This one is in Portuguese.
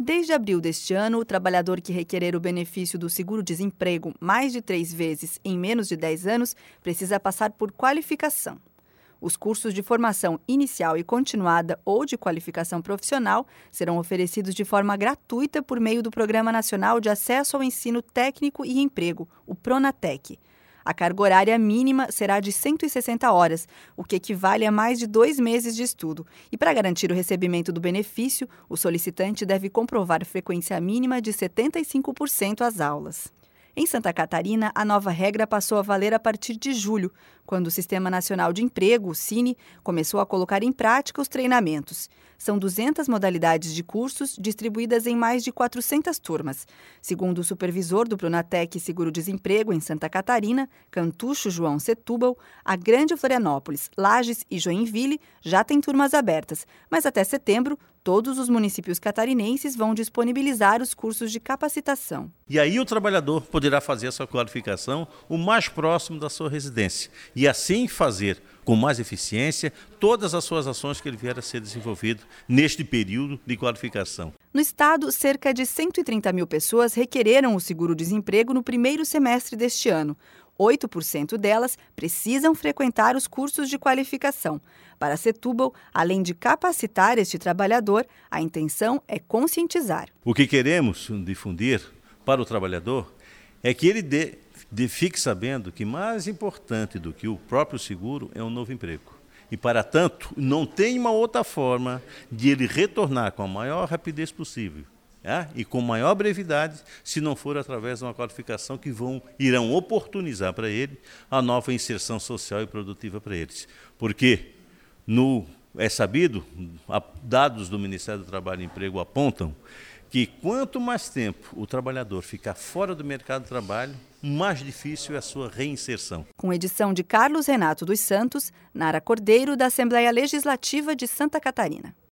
Desde abril deste ano, o trabalhador que requerer o benefício do seguro-desemprego mais de 3 vezes em menos de 10 anos precisa passar por qualificação. Os cursos de formação inicial e continuada ou de qualificação profissional serão oferecidos de forma gratuita por meio do Programa Nacional de Acesso ao Ensino Técnico e Emprego, o PRONATEC. A carga horária mínima será de 160 horas, o que equivale a mais de 2 meses de estudo. E para garantir o recebimento do benefício, o solicitante deve comprovar frequência mínima de 75% às aulas. Em Santa Catarina, a nova regra passou a valer a partir de julho, quando o Sistema Nacional de Emprego, o SINE, começou a colocar em prática os treinamentos. São 200 modalidades de cursos distribuídas em mais de 400 turmas. Segundo o supervisor do Pronatec Seguro-Desemprego em Santa Catarina, Cantucho João Setúbal, a Grande Florianópolis, Lages e Joinville já têm turmas abertas, mas até setembro, todos os municípios catarinenses vão disponibilizar os cursos de capacitação. E aí o trabalhador poderá fazer a sua qualificação o mais próximo da sua residência e assim fazer com mais eficiência todas as suas ações que ele vier a ser desenvolvido neste período de qualificação. No estado, cerca de 130 mil pessoas requereram o seguro-desemprego no primeiro semestre deste ano. 8% delas precisam frequentar os cursos de qualificação. Para Setúbal, além de capacitar este trabalhador, a intenção é conscientizar. O que queremos difundir para o trabalhador é que ele fique sabendo que mais importante do que o próprio seguro é um novo emprego. E, para tanto, não tem uma outra forma de ele retornar com a maior rapidez possível. E com maior brevidade, se não for através de uma qualificação que irão oportunizar para ele a nova inserção social e produtiva para eles. Porque é sabido, dados do Ministério do Trabalho e Emprego apontam que quanto mais tempo o trabalhador ficar fora do mercado de trabalho, mais difícil é a sua reinserção. Com edição de Carlos Renato dos Santos, Nara Cordeiro, da Assembleia Legislativa de Santa Catarina.